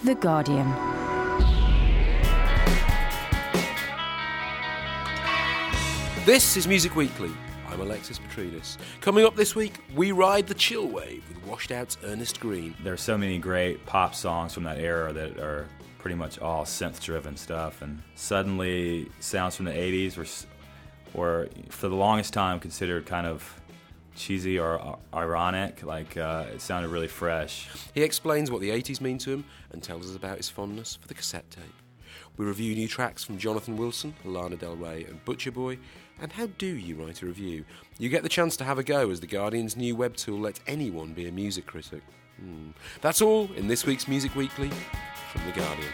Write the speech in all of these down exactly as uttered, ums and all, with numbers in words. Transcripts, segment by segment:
The Guardian. This is Music Weekly. I'm Alexis Petridis. Coming up this week, we ride the chill wave with Washed Out's Ernest Green. There are so many great pop songs from that era that are pretty much all synth-driven stuff, and suddenly sounds from the eighties were, were for the longest time considered kind of cheesy or ironic. Like uh, it sounded really fresh. He explains what the eighties mean to him and tells us about his fondness for the cassette tape. We review new tracks from Jonathan Wilson, Lana Del Rey and Butcher Boy. And how do you write a review? You get the chance to have a go as The Guardian's new web tool lets anyone be a music critic. Hmm. That's all in this week's Music Weekly from The Guardian.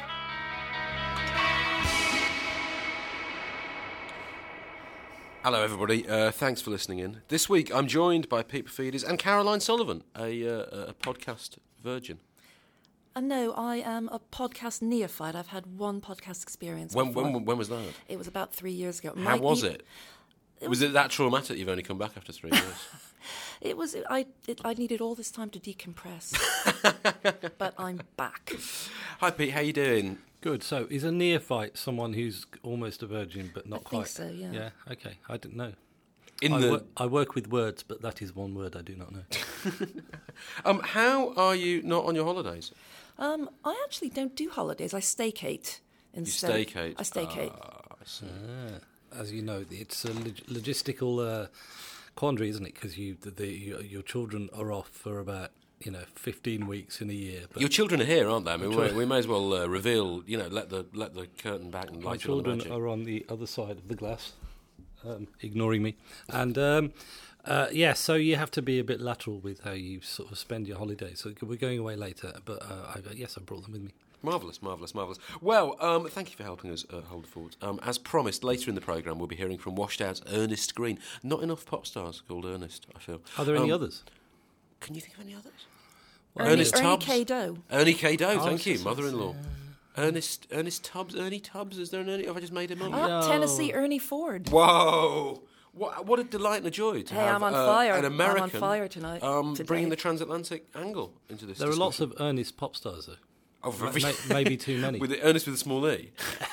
Hello everybody, uh, thanks for listening in. This week I'm joined by Pete Paphides and Caroline Sullivan, a, uh, a podcast virgin. Uh, no, I am a podcast neophyte. I've had one podcast experience When, before. when, when was that? It was about three years ago. How Might was e- it? it? Was it that traumatic you've only come back after three years? It was. I. It, I needed all this time to decompress, but I'm back. Hi Pete, how you doing? Good. So is a neophyte someone who's almost a virgin but not I quite? think so, yeah. Yeah, okay. I didn't know. In I, the wor- I work with words, but that is one word I do not know. um, how are you not on your holidays? Um, I actually don't do holidays. I staycate instead. You staycate? I staycate. Ah, I see. Ah, as you know, it's a log- logistical uh, quandary, isn't it? Because you, the, the, your, your children are off for about you know fifteen weeks in a year. But Your children are here, aren't they? I mean, Children- we, we may as well uh, reveal. You know, let the let the curtain back and my light it on the children magic. are on the other side of the glass, um, ignoring me. And um, uh, yeah, so you have to be a bit lateral with how you sort of spend your holidays. So we're going away later, but uh, I, yes, I brought them with me. Marvellous, marvellous, marvellous. Well, um, thank you for helping us uh, hold the fort. Um, as promised, later in the programme, we'll be hearing from Washed Out's Ernest Green. Not enough pop stars called Ernest, I feel. Are there any Um, others? Can you think of any others? Ernie, Ernest Ernie Tubbs. K. Doe. Ernie K. Doe, Oh, thank you, yes, mother-in-law. Ernest Ernest Tubbs, Ernie Tubbs, is there an Ernie? Have I just made him up? Ah, No. Tennessee Ernie Ford. Whoa! What, what a delight and a joy to Hey, have I'm on uh, fire. an I'm on American fire tonight- um, today. bringing the transatlantic angle into this There are lots discussion. of Ernest pop stars, though. Oh, Ma- ma- maybe too many. With the, Ernest with a small e.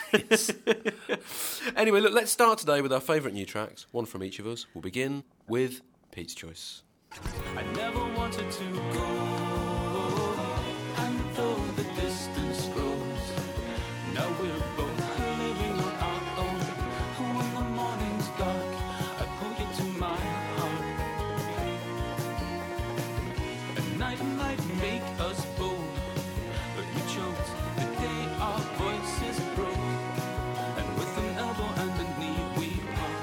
Anyway, look, let's start today with our favourite new tracks, one from each of us. We'll begin with Pete's choice. I never wanted to go, and though the distance grows, now we're both living on our own. When the morning's dark, I pull you to my heart. A night might make us bold, but we chose the day our voices broke, and with an elbow and a knee we part.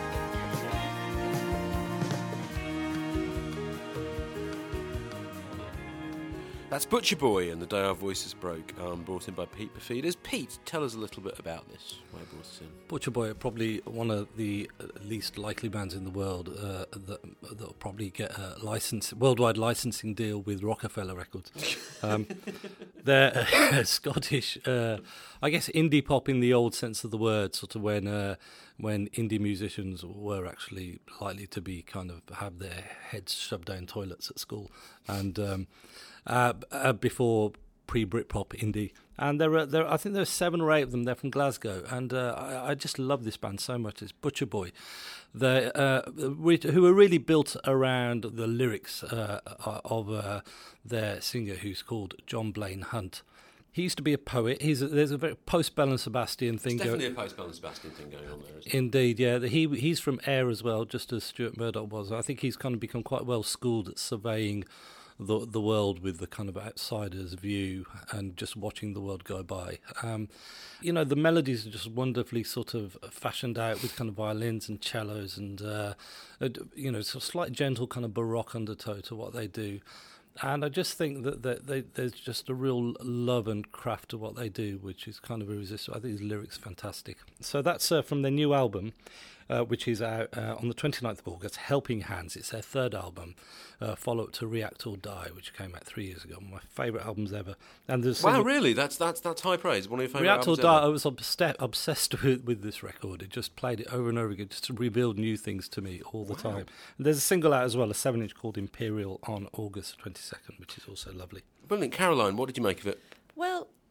That's Butcher Boy and The Day Our Voices Broke, um, brought in by Pete Paphides. Pete, tell us a little bit about this. Why you brought us in? Butcher Boy are probably one of the uh, least likely bands in the world uh, that that'll probably get a license, worldwide licensing deal with Rockefeller Records. Um, they're uh, Scottish, uh, I guess, indie pop in the old sense of the word. Sort of when uh, when indie musicians were actually likely to be kind of have their heads shoved down toilets at school, and um, uh, uh, before pre-Britpop indie, and there are there I think there are seven or eight of them. They're from Glasgow, and uh, I, I just love this band so much. It's Butcher Boy, they uh, who are really built around the lyrics uh, of uh, their singer, who's called John Blaine Hunt. He used to be a poet. He's a, there's a very post-Bell and Sebastian thing There's definitely going. a post-Bell and Sebastian thing going on there, isn't Indeed, yeah. He he's from Ayr as well, just as Stuart Murdoch was. I think he's kind of become quite well schooled at surveying the the world with the kind of outsider's view and just watching the world go by. Um, you know, the melodies are just wonderfully sort of fashioned out with kind of violins and cellos and, uh, you know, it's a slight gentle kind of baroque undertow to what they do. And I just think that, that they, there's just a real love and craft to what they do, which is kind of irresistible. I think his lyrics are fantastic. So that's uh, from their new album, uh, which is out uh, on the twenty-ninth of August, Helping Hands. It's their third album, uh, follow-up to React or Die, which came out three years ago. One of my favourite albums ever. And there's Wow, some- really? That's that's that's high praise. One of your favourite React or albums Die, ever? I was obsessed, obsessed with, with this record. It just played it over and over again, just to reveal new things to me all the time. And there's a single out as well, a seven-inch called Imperial, on August twenty-second, which is also lovely. Brilliant. Caroline, what did you make of it? Well,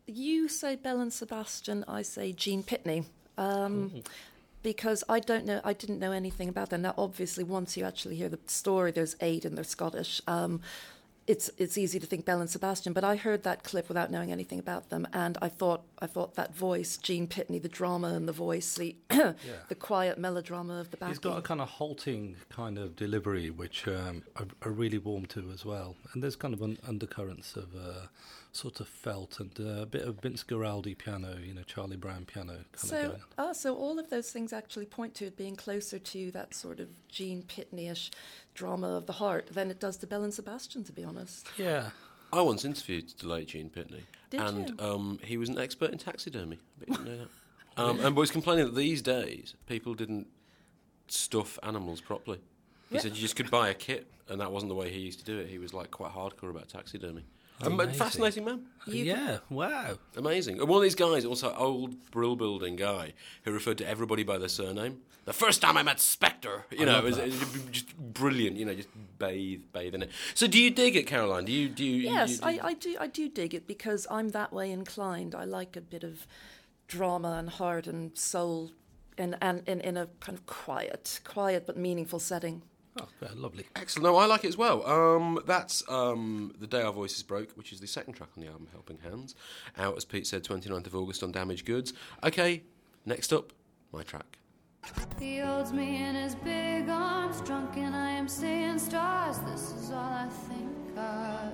you say Belle and Sebastian, I say Gene Pitney. Um, Mm. Because I don't know, I didn't know anything about them. Now, obviously, once you actually hear the story, there's eight and they're Scottish. Um, it's it's easy to think Belle and Sebastian, but I heard that clip without knowing anything about them, and I thought I thought that voice, Gene Pitney, the drama and the voice, the the quiet melodrama of the backing. He's got a kind of halting kind of delivery, which um, I, I really warm to as well. And there's kind of un- undercurrents of uh, sort of felt and uh, a bit of Vince Guaraldi piano, you know, Charlie Brown piano kind of So, going. oh, so all of those things actually point to it being closer to that sort of Gene Pitney-ish drama of the heart than it does to Belle and Sebastian, to be honest. Yeah. I once interviewed the late Gene Pitney, Did and you? Um, he was an expert in taxidermy. I bet you didn't know that. Um, and was complaining that these days people didn't stuff animals properly. He Yeah. said you just could buy a kit, and that wasn't the way he used to do it. He was like quite hardcore about taxidermy. A Amazing. fascinating man. You yeah, wow. Amazing. And one of these guys, also old brill building guy, who referred to everybody by their surname. The first time I met Spectre, you I know, love it was, that. it was just brilliant. You know, just bathe, bathe in it. So, do you dig it, Caroline? Do you? Do you? Yes, you, do I, you- I do. I do dig it because I'm that way inclined. I like a bit of drama and heart and soul, and and in, in a kind of quiet, quiet but meaningful setting. Oh, yeah, lovely. Excellent. No, I like it as well. Um, that's um, The Day Our Voices Broke, which is the second track on the album, Helping Hands. Out, as Pete said, twenty-ninth of August on Damaged Goods. Okay, next up, my track. He holds me in his big arms, drunk, and I am seeing stars. This is all I think of.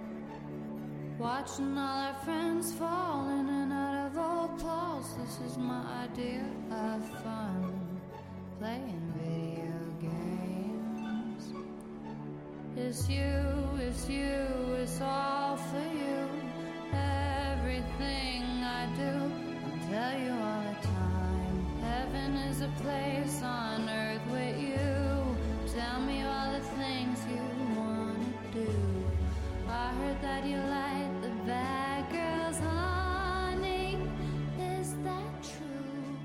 Watching all our friends fall in and out of old clothes. This is my idea of fun. Playing video games. It's you, it's you, it's all for you. Everything I do, I'll tell you all the time. Heaven is a place on earth with you. Tell me all the things you want to do. I heard that you like the bad girls, honey. Is that true?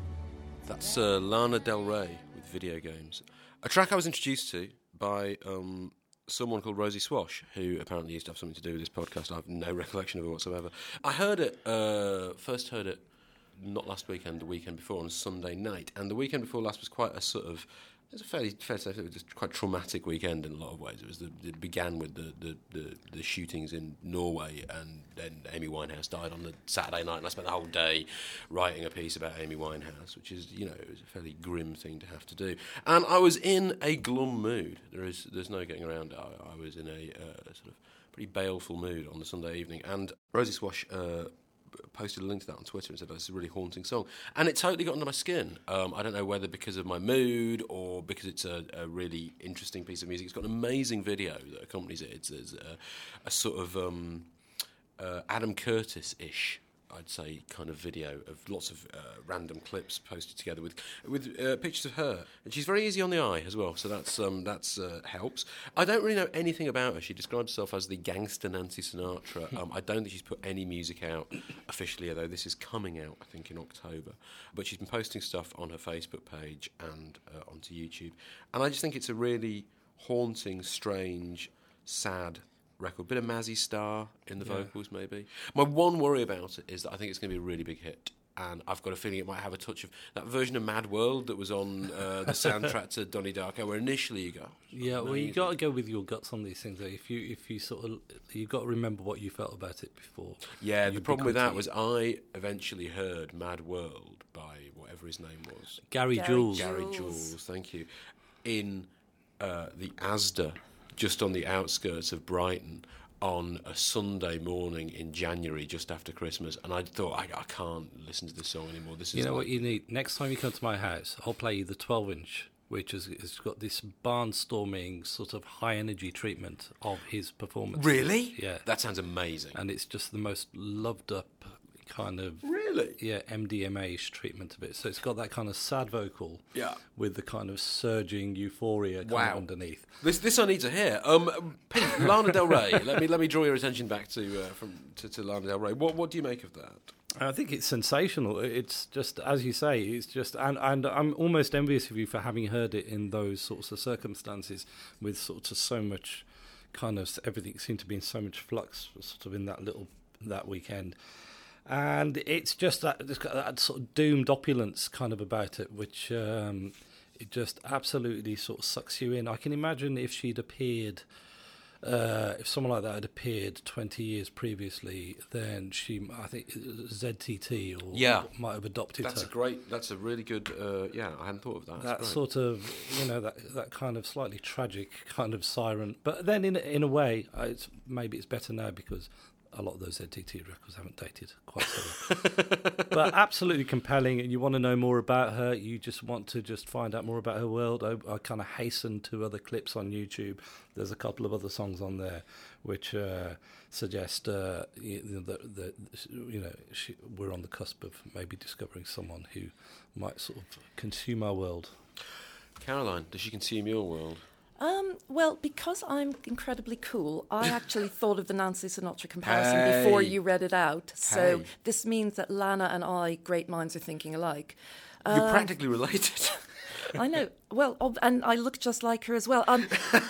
That's uh, Lana Del Rey with Video Games. A track I was introduced to by um, someone called Rosie Swash, who apparently used to have something to do with this podcast. I have no recollection of it whatsoever. I heard it, uh, first heard it not last weekend, the weekend before, on a Sunday night. And the weekend before last was quite a sort of, it was a fairly, fair to say, it was just quite traumatic weekend in a lot of ways. It was the, it began with the, the, the, the shootings in Norway, and then Amy Winehouse died on the Saturday night, and I spent the whole day writing a piece about Amy Winehouse, which is, you know, it was a fairly grim thing to have to do. And I was in a glum mood. There is, there's no getting around it. I, I was in a uh, sort of pretty baleful mood on the Sunday evening, and Rosie Swash uh, posted a link to that on Twitter and said, oh, this is a really haunting song. And it totally got under my skin. Um, I don't know whether because of my mood or because it's a, a really interesting piece of music. It's got an amazing video that accompanies it. It's, it's a, a sort of um, uh, Adam Curtis-ish, I'd say, kind of video of lots of uh, random clips posted together with with uh, pictures of her, and she's very easy on the eye as well. So that's um, that's uh, helps. I don't really know anything about her. She describes herself as the gangster Nancy Sinatra. Um, I don't think she's put any music out officially, although this is coming out, I think, in October. But she's been posting stuff on her Facebook page and uh, onto YouTube, and I just think it's a really haunting, strange, sad record. Bit of Mazzy Star in the Yeah. vocals, maybe. My one worry about it is that I think it's going to be a really big hit, and I've got a feeling it might have a touch of that version of Mad World that was on uh, the soundtrack to Donnie Darko, where initially you go, Yeah, well, you amazing. got to go with your guts on these things. Though. If you, if you sort of, you got to remember what you felt about it before. Yeah, You'd the be problem with that completely- was I eventually heard Mad World by whatever his name was. Gary, Gary Jules. Jules. Gary Jules, thank you. In uh, the Asda, just on the outskirts of Brighton, on a Sunday morning in January, just after Christmas, and I thought, I, I can't listen to this song anymore. This is You know like, what you need? Next time you come to my house, I'll play you the twelve inch, which has it's got this barnstorming sort of high energy treatment of his performance. Really? Yeah. That sounds amazing. And it's just the most loved up kind of Really? yeah M D M A-ish treatment of it. So it's got that kind of sad vocal, Yeah. with the kind of surging euphoria kind Wow. of underneath. This this I need to hear. Um, Pete, Lana Del Rey. let me let me draw your attention back to uh, from to, to Lana Del Rey. What what do you make of that? I think it's sensational. It's just, as you say, it's just, and, and I'm almost envious of you for having heard it in those sorts of circumstances, with sort of so much kind of everything seemed to be in so much flux, sort of in that little that weekend. And it's just that, it's got that sort of doomed opulence kind of about it, which um, it just absolutely sort of sucks you in. I can imagine if she'd appeared, uh, if someone like that had appeared twenty years previously, then she, I think Z T T or Yeah. might have adopted That's her. a great. That's a really good. Uh, yeah, I hadn't thought of that. That That's sort of, you know, that that kind of slightly tragic kind of siren. But then, in in a way, uh, it's, maybe it's better now because a lot of those Z T T records haven't dated quite so well. But absolutely compelling, and you want to know more about her. You just want to just find out more about her world. I, I kind of hasten to other clips on YouTube. There's a couple of other songs on there which uh, suggest uh, you know, that, that you know she, we're on the cusp of maybe discovering someone who might sort of consume our world. Caroline, does she consume your world? Um, well, because I'm incredibly cool, I actually thought of the Nancy Sinatra comparison Hey. before you read it out. So Hey. this means that Lana and I, great minds are thinking alike. You're Um, practically related. I know. Well, ob- and I look just like her as well. Um,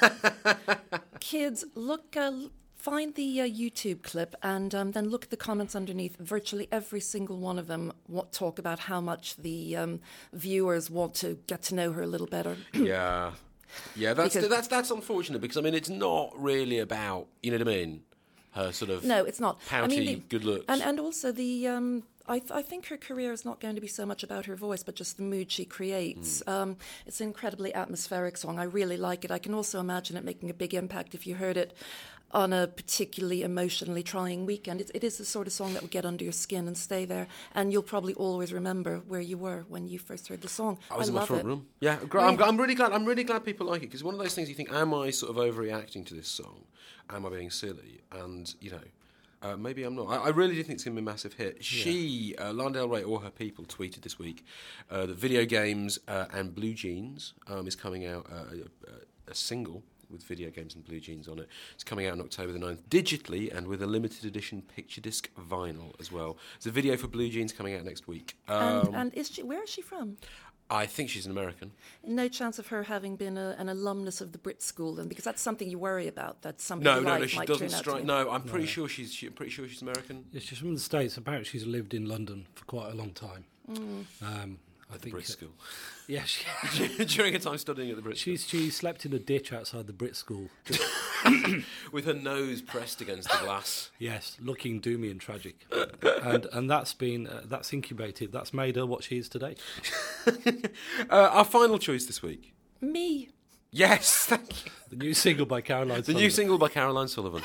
kids, look, uh, l- find the uh, YouTube clip and um, then look at the comments underneath. Virtually every single one of them wa- talk about how much the um, viewers want to get to know her a little better. Yeah, yeah. That's Because- that's that's unfortunate because I mean it's not really about, you know what I mean, her sort of No, it's not. pouty I mean, the, good looks. And and also the um, I th- I think her career is not going to be so much about her voice, but just the mood she creates. Mm. Um, it's an incredibly atmospheric song. I really like it. I can also imagine it making a big impact if you heard it on a particularly emotionally trying weekend. It, it is the sort of song that would get under your skin and stay there, and you'll probably always remember where you were when you first heard the song. I was in love my front it. room. Yeah, great. I'm, I'm really glad. I'm really glad people like it because one of those things you think, am I sort of overreacting to this song? Am I being silly? And you know. Uh, maybe I'm not. I, I really do think it's going to be a massive hit. She, uh, Lana Del Rey, or her people, tweeted this week uh, that Video Games uh, and Blue Jeans um, is coming out, uh, a, a single with Video Games and Blue Jeans on it. It's coming out on October the ninth, digitally and with a limited edition picture disc vinyl as well. There's a video for Blue Jeans coming out next week. Um, And, and is she? Where is she from? I think she's an American. No chance of her having been a, an alumnus of the Brit School, then, because that's something you worry about. That somebody No, no, like no, she might doesn't turn out to strike. be. No, I'm pretty sure she's. She, I'm pretty sure she's American. Yeah, she's from the States. Apparently, she's lived in London for quite a long time. Um, I think. Brit uh, School. Yeah, she, During her time studying at the Brit School. she's she slept in a ditch outside the Brit School. With her nose pressed against the glass. Yes, looking doomy and tragic, and and that's been uh, that's incubated. That's made her what she is today. Uh, our final choice this week. Me. Yes, thank you. The new single by Caroline. The new Sullivan. single by Caroline Sullivan.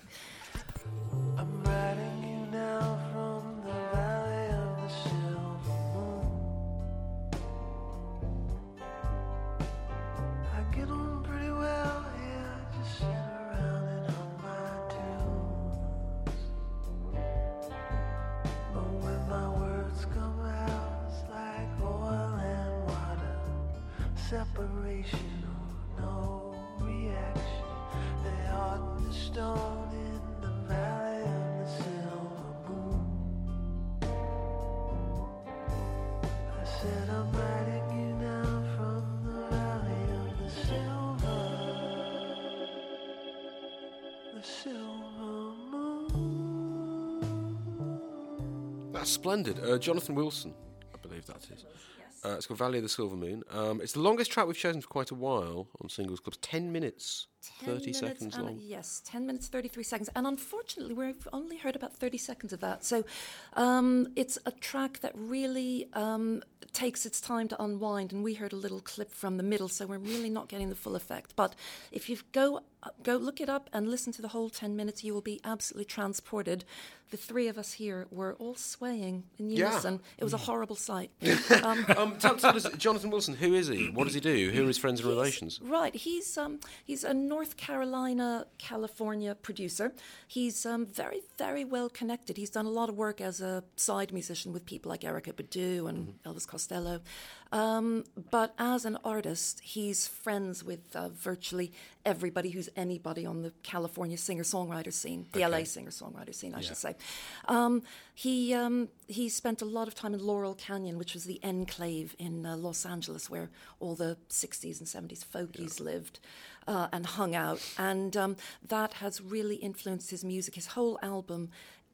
I'm writing you now from the valley of the silver moon. I get on pretty well here, just sit around and hum my tunes. But when my words come out, it's like oil and water, separation or no reaction. They harden the stone in the valley of the silver moon. I said I'm writing you now from the valley of the silver, the silver moon. That's splendid. Uh, Jonathan Wilson, I believe that is. Uh, it's called Valley of the Silver Moon. Um, it's the longest track we've chosen for quite a while on Singles Clubs. Ten minutes, ten thirty minutes seconds and- long. Yes, ten minutes, thirty-three seconds. And unfortunately, we've only heard about thirty seconds of that. So um, it's a track that really um, takes its time to unwind. And we heard a little clip from the middle, so we're really not getting the full effect. But if you go, go look it up and listen to the whole ten minutes, you will be absolutely transported. The three of us here were all swaying in Yeah. unison. It was a horrible sight. Um, Um, tell, tell us, Jonathan Wilson, who is he? What does he do? Who are his friends and He's- relations? Right, he's um, he's a North Carolina, California producer. He's um, very, very well connected. He's done a lot of work as a side musician with people like Erykah Badu and Elvis Costello. Um, but as an artist, he's friends with uh, virtually everybody who's anybody on the California singer-songwriter scene, the L A singer-songwriter scene, I should say. Um, he um, he spent a lot of time in Laurel Canyon, which was the enclave in uh, Los Angeles where all the sixties and seventies folkies lived uh, and hung out. And um, that has really influenced his music. His whole album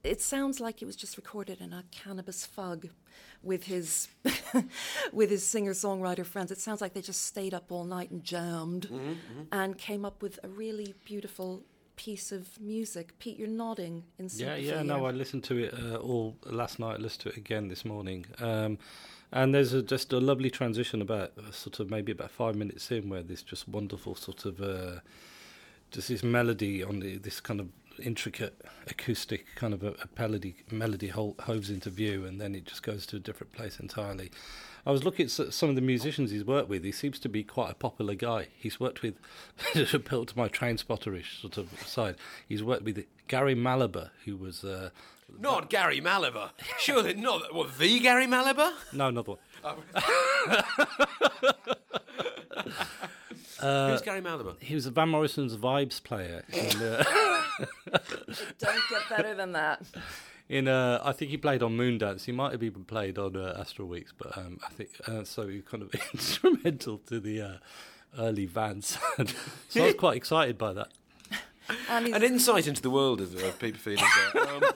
it sounds like it was just recorded in a cannabis fug with his with his singer-songwriter friends. It sounds like they just stayed up all night and jammed Mm-hmm, mm-hmm. and came up with a really beautiful piece of music. Pete, you're nodding in Yeah, sympathy. yeah, no, here. I listened to it uh, all last night. I listened to it again this morning. Um, and there's a, just a lovely transition about uh, sort of maybe about five minutes in where this just wonderful sort of uh, just this melody on the, this kind of intricate acoustic kind of a, a melody, melody ho- hoves into view, and then it just goes to a different place entirely. I was looking at some of the musicians he's worked with. He seems to be quite a popular guy. He's worked with, built to my train spotterish sort of side, he's worked with Gary Malaber, who was... Uh, Not Gary Malaber. Surely not. What, the Gary Malaber? no, another one. Who's Gary Malaber? He was Van Morrison's Vibes player. In, uh, Don't get better than that. in uh, I think he played on Moondance. He might have even played on uh, Astral Weeks, but um, I think uh, so. He was kind of instrumental to the uh, early Van sound. So I was quite excited by that. And he's- An insight into the world of, of Peter Feeders there. Um,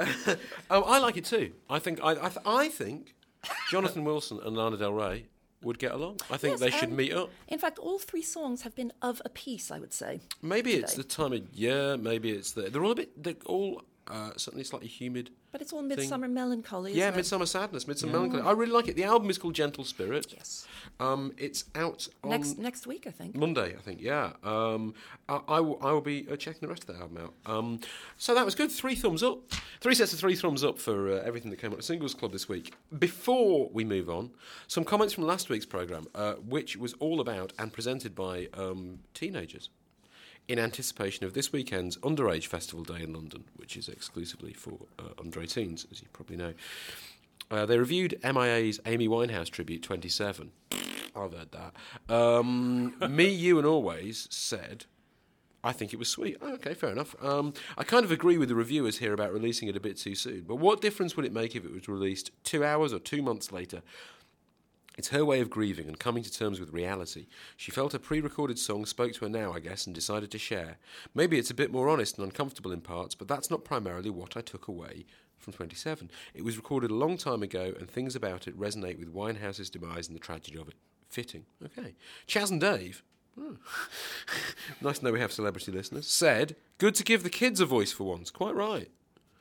oh, I like it too. I think I, I, th- I think Jonathan Wilson and Lana Del Rey would get along. I think Yes, they should and meet up. In fact, all three songs have been of a piece, I would say. Maybe it's today. the time of year. Maybe it's the. They're all a bit. They're all uh, certainly slightly humid. But it's all Midsummer Melancholy, isn't Yeah, it? Midsummer Sadness, Midsummer Melancholy. I really like it. The album is called Gentle Spirit. Yes. Um, it's out on Next next week, I think. Monday, I think. Yeah. Um, I, I, will, I will be uh, checking the rest of the album out. Um, so that was good. Three thumbs up. Three sets of three thumbs up for uh, everything that came out of Singles Club this week. Before we move on, some comments from last week's programme, uh, which was all about and presented by um, teenagers in anticipation of this weekend's Underage Festival Day in London, which is exclusively for uh, under eighteens, as you probably know. Uh, they reviewed M I A's Amy Winehouse Tribute twenty-seven. I've heard that. Um, me, you and Always said, I think it was sweet. Oh, okay, fair enough. Um, I kind of agree with the reviewers here about releasing it a bit too soon, but what difference would it make if it was released two hours or two months later? It's her way of grieving and coming to terms with reality. She felt a pre-recorded song spoke to her now, I guess, and decided to share. Maybe it's a bit more honest and uncomfortable in parts, but that's not primarily what I took away from twenty-seven. It was recorded a long time ago, and things about it resonate with Winehouse's demise and the tragedy of it. Fitting. Okay. Chaz and Dave, oh. Nice to know we have celebrity listeners, said, good to give the kids a voice for once. Quite right.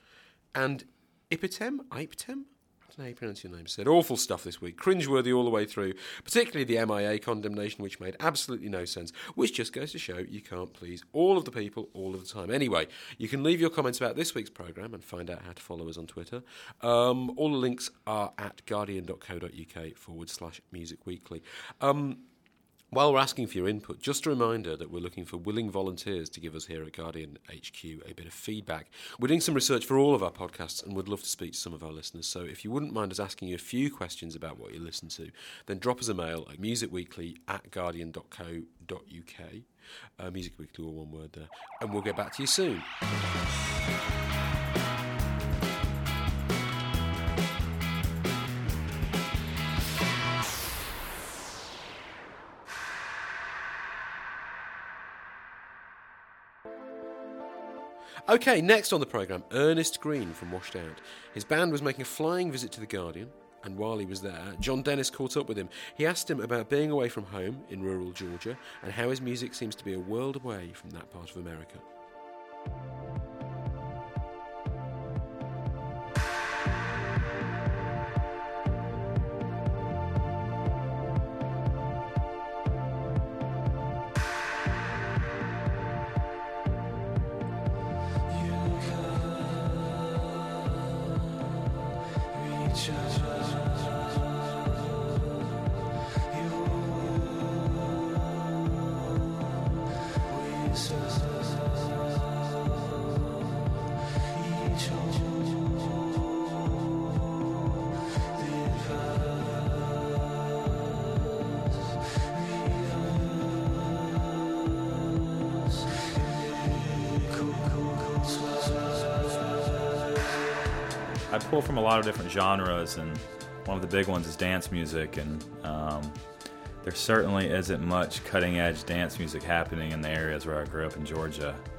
And Ipetem, Ipetem? I don't know how you pronounce your name, said, awful stuff this week, cringeworthy all the way through, particularly the M I A condemnation, which made absolutely no sense, which just goes to show you can't please all of the people all of the time. Anyway, you can leave your comments about this week's programme and find out how to follow us on Twitter. Um, all the links are at guardian.co.uk forward slash music weekly. Um, While we're asking for your input, just a reminder that we're looking for willing volunteers to give us here at Guardian H Q a bit of feedback. We're doing some research for all of our podcasts and would love to speak to some of our listeners. So if you wouldn't mind us asking you a few questions about what you listen to, then drop us a mail at musicweekly at guardian.co.uk. Uh, Music Weekly, all one word there. And we'll get back to you soon. Okay, next on the programme, Ernest Green from Washed Out. His band was making a flying visit to The Guardian, and while he was there, John Dennis caught up with him. He asked him about being away from home in rural Georgia and how his music seems to be a world away from that part of America. I pull from a lot of different genres, and one of the big ones is dance music, and um, there certainly isn't much cutting-edge dance music happening in the areas where I grew up in Georgia.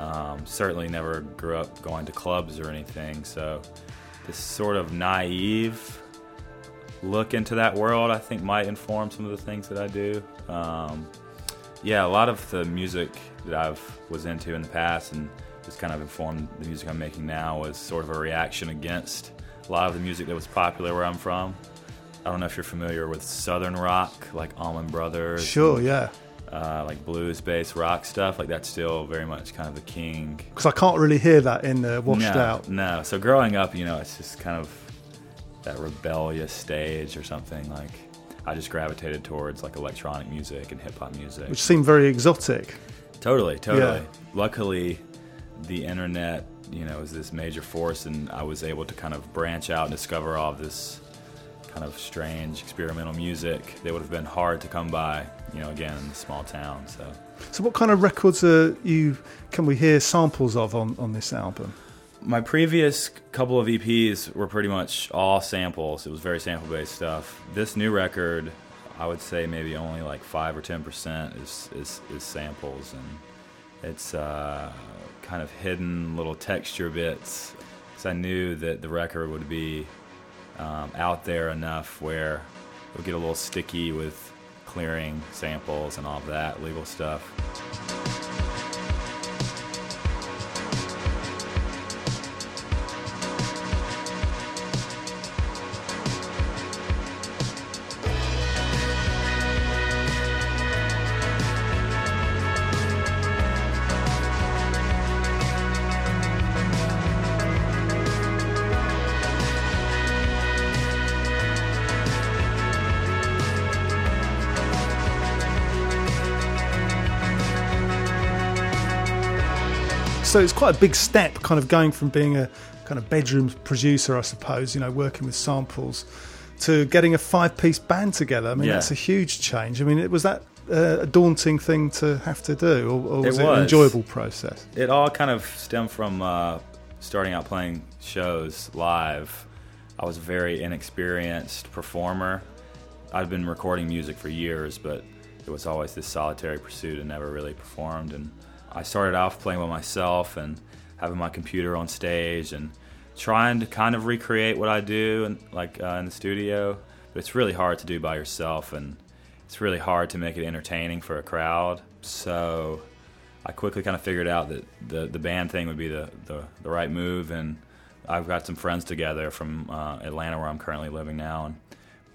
Um, certainly never grew up going to clubs or anything, so this sort of naive look into that world, I think, might inform some of the things that I do. Um, yeah, a lot of the music that I was into in the past and just kind of informed the music I'm making now was sort of a reaction against a lot of the music that was popular where I'm from. I don't know if you're familiar with Southern rock, like Allman Brothers. Sure, and, yeah. Uh, like blues-based rock stuff, like that's still very much kind of the king. Because I can't really hear that in uh, Washed no, Out. No, so growing up, you know, it's just kind of that rebellious stage or something. Like I just gravitated towards like electronic music and hip-hop music. Which seemed very exotic. Totally, totally. Yeah. Luckily, the internet, you know, is this major force, and I was able to kind of branch out and discover all of this kind of strange experimental music that would have been hard to come by, you know, again in a small town. So, so what kind of records are you? Can we hear samples of on, on this album? My previous couple of E Ps were pretty much all samples. It was very sample-based stuff. This new record, I would say maybe only like five or ten percent is is, is samples, and it's uh, kind of hidden little texture bits. Because I knew that the record would be Um, out there enough where it would get a little sticky with clearing samples and all of that legal stuff. So it's quite a big step, kind of going from being a kind of bedroom producer, I suppose, you know, working with samples, to getting a five-piece band together. I mean, Yeah. that's a huge change. I mean, it, was that uh, a daunting thing to have to do, or, or was It it, was. an enjoyable process? It all kind of stemmed from uh, starting out playing shows live. I was a very inexperienced performer. I'd been recording music for years, but it was always this solitary pursuit and never really performed. And I started off playing by myself and having my computer on stage and trying to kind of recreate what I do in, like uh, in the studio. But it's really hard to do by yourself, and it's really hard to make it entertaining for a crowd. So I quickly kind of figured out that the, the band thing would be the, the, the right move. And I've got some friends together from uh, Atlanta, where I'm currently living now. And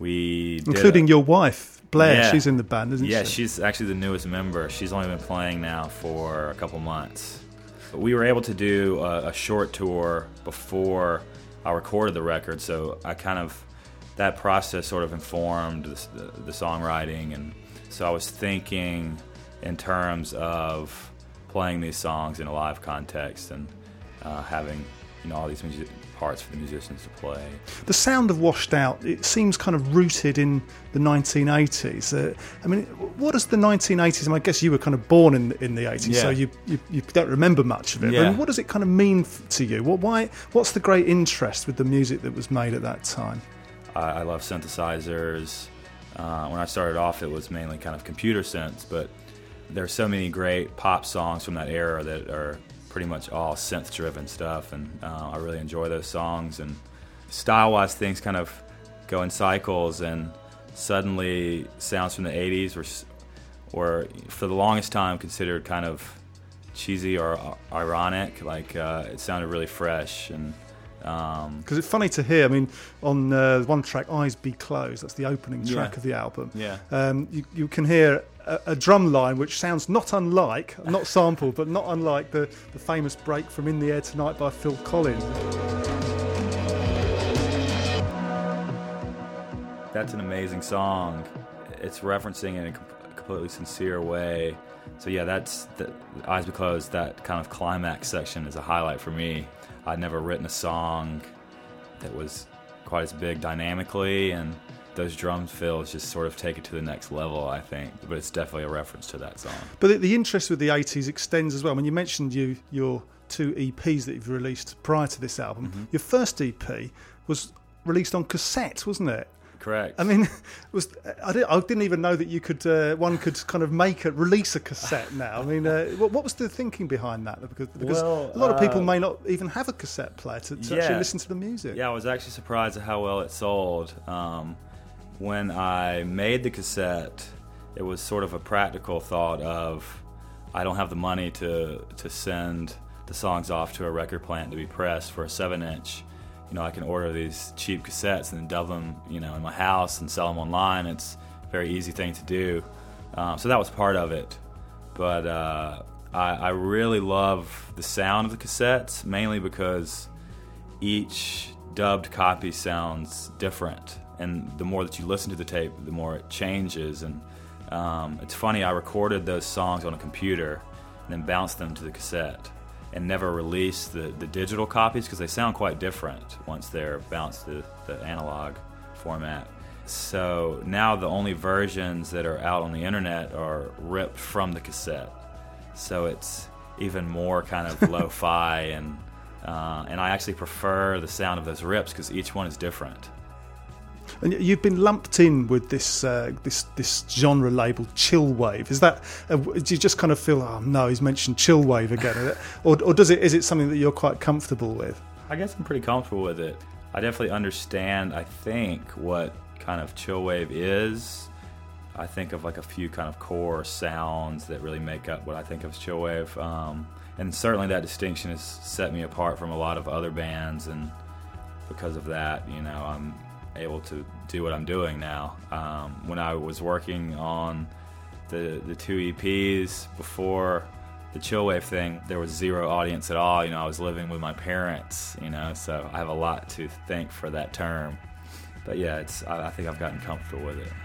we did Including a, your wife, Blair. Yeah. She's in the band, isn't yeah, she? she's actually the newest member. She's only been playing now for a couple months. But we were able to do a, a short tour before I recorded the record, so I kind of, that process sort of informed the, the, the songwriting. And so I was thinking in terms of playing these songs in a live context and uh, having, you know, all these music parts for the musicians to play. The sound of Washed Out, it seems kind of rooted in the nineteen eighties. Uh, I mean, what does the nineteen eighties, I mean, I guess you were kind of born in in the eighties, Yeah. so you, you you don't remember much of it. Yeah. I mean, what does it kind of mean f- to you? What, why? What's the great interest with the music that was made at that time? I, I love synthesizers. Uh, when I started off, it was mainly kind of computer synths, but there's so many great pop songs from that era that are pretty much all synth-driven stuff, and uh, I really enjoy those songs. And style-wise, things kind of go in cycles, and suddenly sounds from the eighties were, were for the longest time considered kind of cheesy or ironic. Like uh, it sounded really fresh, and um, Because it's funny to hear. I mean, on uh, one track, "Eyes Be Closed," that's the opening track Yeah. of the album. Yeah. Um, you you can hear a, a drum line which sounds not unlike, not sampled, but not unlike the the famous break from "In the Air Tonight" by Phil Collins. That's an amazing song. It's referencing in a com- completely sincere way. So yeah, that's the Eyes Be Closed. That kind of climax section is a highlight for me. I'd never written a song that was quite as big dynamically, and those drum fills just sort of take it to the next level, I think. But it's definitely a reference to that song. But the, the interest with the eighties extends as well. I mean, you mentioned you your two E Ps that you've released prior to this album. Mm-hmm. Your first E P was released on cassette, wasn't it? Correct. I mean, was I didn't, I didn't even know that you could uh, one could kind of make a release a cassette now. I mean, uh, what, what was the thinking behind that? Because, because Well, a lot of people uh, may not even have a cassette player to, to yeah. actually listen to the music. Yeah, I was actually surprised at how well it sold. Um, when I made the cassette, it was sort of a practical thought of I don't have the money to to send the songs off to a record plant to be pressed for a seven inch. You know, I can order these cheap cassettes and then dub them, you know, in my house and sell them online. It's a very easy thing to do. Um, so that was part of it. But uh, I, I really love the sound of the cassettes, mainly because each dubbed copy sounds different. And the more that you listen to the tape, the more it changes. And um, it's funny, I recorded those songs on a computer and then bounced them to the cassette, and never release the, the digital copies because they sound quite different once they're bounced to the analog format. So now the only versions that are out on the internet are ripped from the cassette. So it's even more kind of lo-fi, and uh, and I actually prefer the sound of those rips because each one is different. And you've been lumped in with this uh, this this genre label, chillwave. Is that? Uh, do you just kind of feel, oh no, he's mentioned chillwave again, or or does it? Is it something that you're quite comfortable with? I guess I'm pretty comfortable with it. I definitely understand, I think, what kind of chillwave is. I think of like a few kind of core sounds that really make up what I think of as chillwave, um, and certainly that distinction has set me apart from a lot of other bands, and because of that, you know, I'm able to do what I'm doing now. Um, when I was working on the the two E Ps before the chillwave thing, there was zero audience at all. You know, I was living with my parents. You know, so I have a lot to thank for that term. But yeah, it's I, I think I've gotten comfortable with it.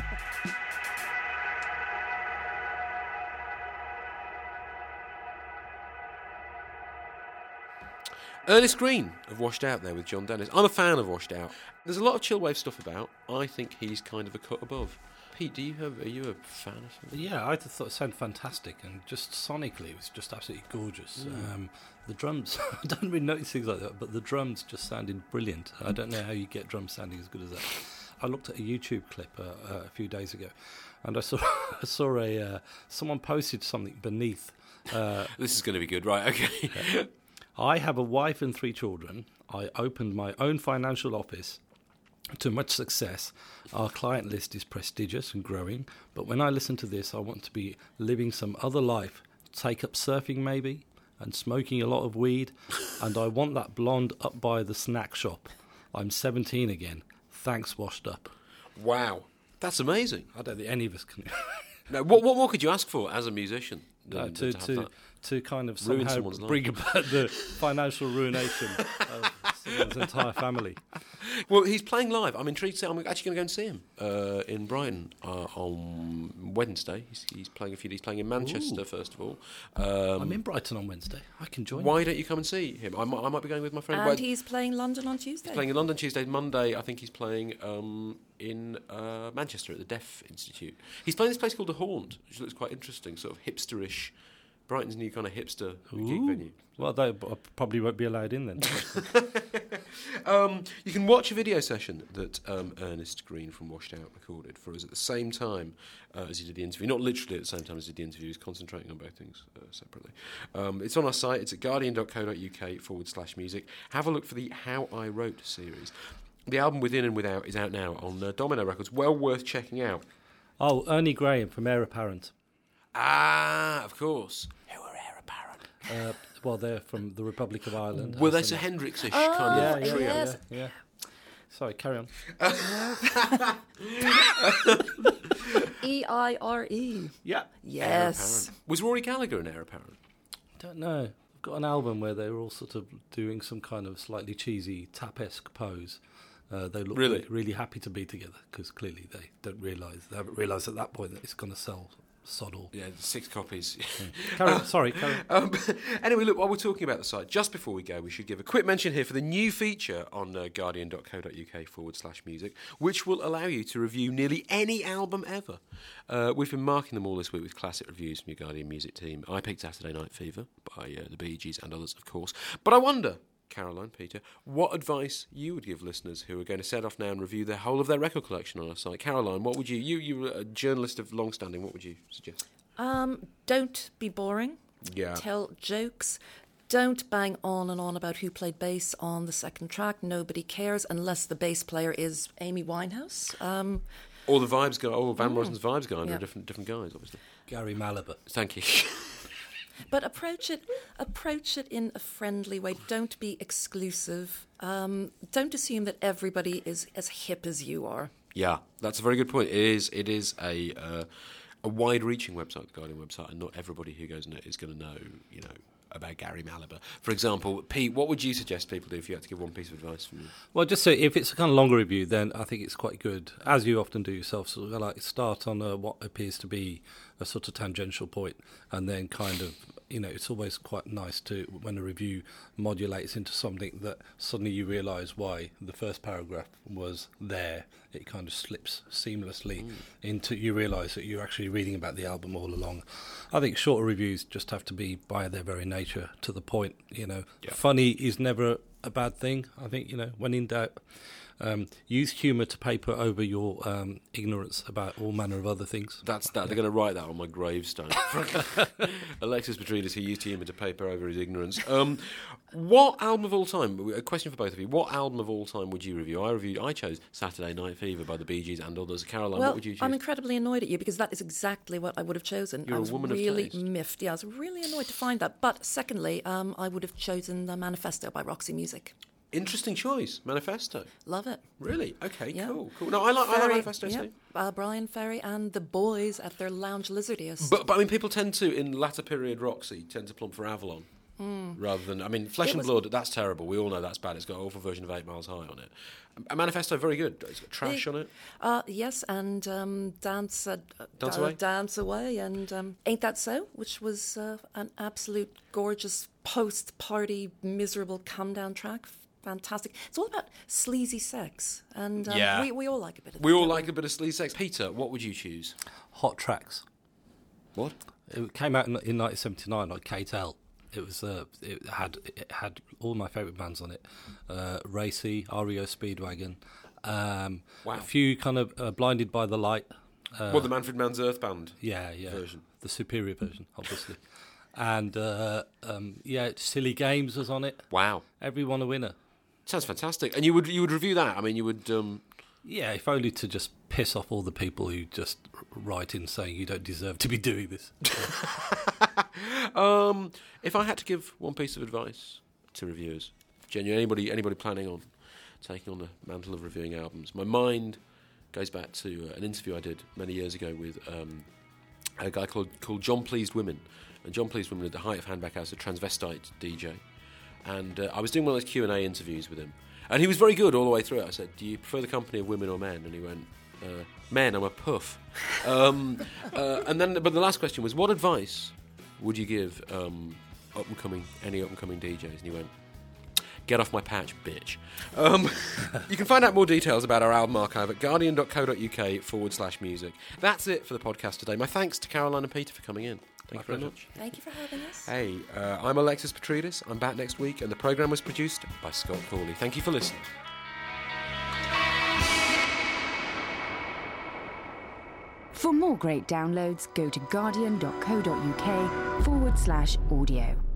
Ernest Green of Washed Out there with John Dennis. I'm a fan of Washed Out. There's a lot of chillwave stuff about. I think he's kind of a cut above. Pete, do you have? Are you a fan of something? Yeah, I thought it sounded fantastic, and just sonically, it was just absolutely gorgeous. Mm. Um, the drums, I don't really notice things like that, but the drums just sounded brilliant. I don't know how you get drums sounding as good as that. I looked at a YouTube clip uh, uh, a few days ago, and I saw I saw a uh, someone posted something beneath. Uh, this is going to be good, right? Okay. Yeah. I have a wife and three children. I opened my own financial office to much success. Our client list is prestigious and growing, but when I listen to this, I want to be living some other life. Take up surfing maybe, and smoking a lot of weed, and I want that blonde up by the snack shop. I'm seventeen again. Thanks, Washed Up. Wow. That's amazing. I don't think any of us can... No, what, what more could you ask for as a musician? No, than, to, than to, to, to kind of ruin somehow someone's bring life. about the financial ruination of someone's entire family. Well, he's playing live. I'm intrigued to see. I'm actually going to go and see him uh, in Brighton uh, on Wednesday. He's, he's playing a few. He's playing in Manchester Ooh. first of all. Um, I'm in Brighton on Wednesday. I can join. Why you. don't you come and see him? I might, I might be going with my friend. And Well, he's playing London on Tuesday. He's playing in London Tuesday. Monday, I think he's playing um, in uh, Manchester at the Deaf Institute. He's playing this place called The Haunt, which looks quite interesting, sort of hipsterish. Brighton's new kind of hipster gig Ooh. venue. Well, they b- probably won't be allowed in then. um, you can watch a video session that um, Ernest Green from Washed Out recorded for us at the same time uh, as he did the interview. Not literally at the same time as he did the interview, he's concentrating on both things uh, separately. Um, it's on our site, it's at guardian.co.uk forward slash music. Have a look for the How I Wrote series. The album Within and Without is out now on uh, Domino Records. Well worth checking out. Oh, Ernie Graham from Heir Apparent. Ah, of course. Who are Heir Apparent? Uh, well, they're from the Republic of Ireland. Were they And Sir some- Hendrix-ish Oh, kind Yeah, of yeah, trio? yeah, Yes. yeah, yeah. Sorry, carry on. E I R E. Yeah. Yes. Was Rory Gallagher an Heir Apparent? Don't know. I've got an album where they were all sort of doing some kind of slightly cheesy tap-esque pose. Uh, they look Really? really, really happy to be together because clearly they don't realise, they haven't realised at that point that it's going to sell sod all. Yeah, six copies. Carry on, sorry, carry on. Um, anyway, look, while we're talking about the site, just before we go, we should give a quick mention here for the new feature on uh, guardian.co.uk forward slash music, which will allow you to review nearly any album ever. Uh, we've been marking them all this week with classic reviews from your Guardian music team. I picked Saturday Night Fever by uh, the Bee Gees and others, of course. But I wonder, Caroline, Peter, what advice you would give listeners who are going to set off now and review the whole of their record collection on our site? Caroline, what would you, you, you're a journalist of long standing, what would you suggest? Um, don't be boring. Yeah. Tell jokes. Don't bang on and on about who played bass on the second track. Nobody cares unless the bass player is Amy Winehouse. Um, Or the Vibes guy, or Van Mm. Morrison's Vibes guy, and Yeah. they're different, different guys, obviously. Gary Malabar. Thank you. But approach it, approach it in a friendly way. Don't be exclusive. Um, don't assume that everybody is as hip as you are. Yeah, that's a very good point. It is, it is a uh, a wide-reaching website, the Guardian website, and not everybody who goes in it is going to know, you know, about Gary Malabar. For example, Pete, what would you suggest people do if you had to give one piece of advice from you? Well, just say if it's a kind of longer review, then I think it's quite good, as you often do yourself. So, like, start on a, what appears to be a sort of tangential point, and then kind of, you know, it's always quite nice to when a review modulates into something that suddenly you realise why the first paragraph was there. It kind of slips seamlessly mm. into, you realise that you're actually reading about the album all along. I think shorter reviews just have to be, by their very nature, to the point. You know, yeah. Funny is never a bad thing. I think, you know, when in doubt, um, use humour to paper over your um, ignorance about all manner of other things. That's that. Yeah. They're going to write that on my gravestone. Alexis Petridis, who used humour to paper over his ignorance. Um, what album of all time? A question for both of you. What album of all time would you review? I reviewed. I chose Saturday Night Fever by the Bee Gees and others. Caroline, well, what would you choose? I'm incredibly annoyed at you because that is exactly what I would have chosen. You're I was a woman really of taste. miffed. Yeah, I was really annoyed to find that. But secondly, um, I would have chosen the Manifesto by Roxy Music. Interesting choice, Manifesto. Love it. Really? Okay, yeah. cool, cool. No, I like, I like Manifesto yeah. too. Uh, Brian Ferry and the boys at their lounge lizardiest. But, but I mean, people tend to, in latter period Roxy, tend to plump for Avalon. Mm. Rather than, I mean, Flesh it and was, Blood, that's terrible. We all know that's bad. It's got an awful version of Eight Miles High on it. A Manifesto, very good. It's got Trash it, on it. Uh, yes, and um, Dance, uh, Dance uh, Away. Dance Away, and um, Ain't That So, which was uh, an absolute gorgeous post-party, miserable come-down track. Fantastic. It's all about sleazy sex, and um, yeah. we, we all like a bit of that. We all like a bit of sleazy sex. Peter, what would you choose? Hot Tracks. What? It came out in, in nineteen seventy-nine on K T L. It was uh, it had it had all my favourite bands on it. Uh, Racy, R E O Speedwagon, um, wow. a few kind of uh, Blinded by the Light. Uh, well, the Manfred Mann's Earth Band. Yeah, yeah. Version. The superior version, obviously. And uh, um, yeah, Silly Games was on it. Wow. Everyone a winner. Sounds fantastic. And you would you would review that? I mean, you would. Um... Yeah, if only to just piss off all the people who just write in saying you don't deserve to be doing this. um, if I had to give one piece of advice to reviewers, genuinely anybody anybody planning on taking on the mantle of reviewing albums, my mind goes back to uh, an interview I did many years ago with um, a guy called called John Pleased Women, and John Pleased Women at the height of Handback House, a transvestite D J. And uh, I was doing one of those Q and A interviews with him. And he was very good all the way through it. I said, do you prefer the company of women or men? And he went, uh, men, I'm a puff. um, uh, and then, but the last question was, what advice would you give um, up-and-coming, any up-and-coming D Js? And he went, get off my patch, bitch. Um, you can find out more details about our album archive at guardian.co.uk forward slash music. That's it for the podcast today. My thanks to Caroline and Peter for coming in. Thank My you very pleasure. much. Thank you for having us. Hey, uh, I'm Alexis Petridis. I'm back next week, and the programme was produced by Scott Corley. Thank you for listening. For more great downloads, go to guardian.co.uk forward slash audio.